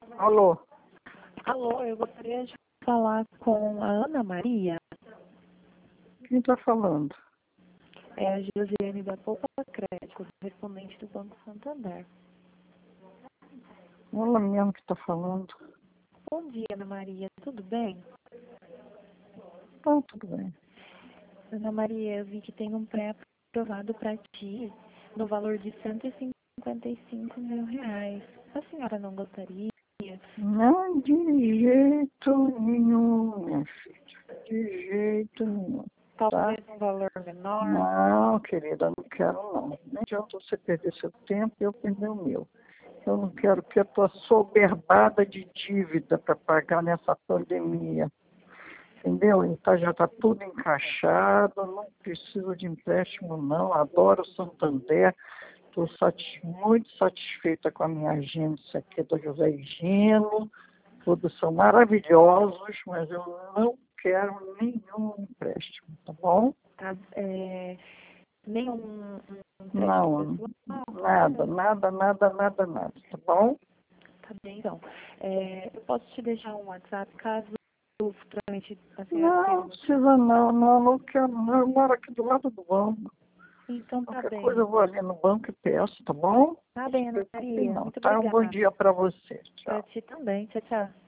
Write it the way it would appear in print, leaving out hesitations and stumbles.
Alô, Alô, eu gostaria de falar com a Ana Maria. quem está falando? É a Josiane da Poupa Crédito, correspondente do Banco Santander. Ela mesmo que está falando. Bom dia, Ana Maria. Tudo bem? Tá, tudo bem. Ana Maria, eu vi que tem um pré-aprovado para ti no valor de R$ 155.000. A senhora não gostaria? Não, de jeito nenhum, minha filha. De jeito nenhum, tá? Talvez um valor menor? Não, querida, não quero não. Nem adianta você perder seu tempo e eu perder o meu. Eu não quero que eu estou soberbada de dívida para pagar nessa pandemia. Entendeu? Então já está tudo encaixado, não preciso de empréstimo não, adoro o Santander, estou muito satisfeita com a minha agência aqui do José Higino, todos são maravilhosos, mas eu não quero nenhum empréstimo, tá bom? Tá, nenhum empréstimo Não, pessoal? nada, tá bom? Tá bem, então. Eu posso te deixar um WhatsApp caso futuramente a senhora queira. Não precisa não quero não, eu moro aqui do lado do banco. Então tá Qualquer bem. coisa eu vou ali no banco e peço, tá bom? Tá bem, Ana Não, Maria. não, Muito tá? Um bom obrigada. dia para você. Pra Tchau. ti também. Tchau, tchau.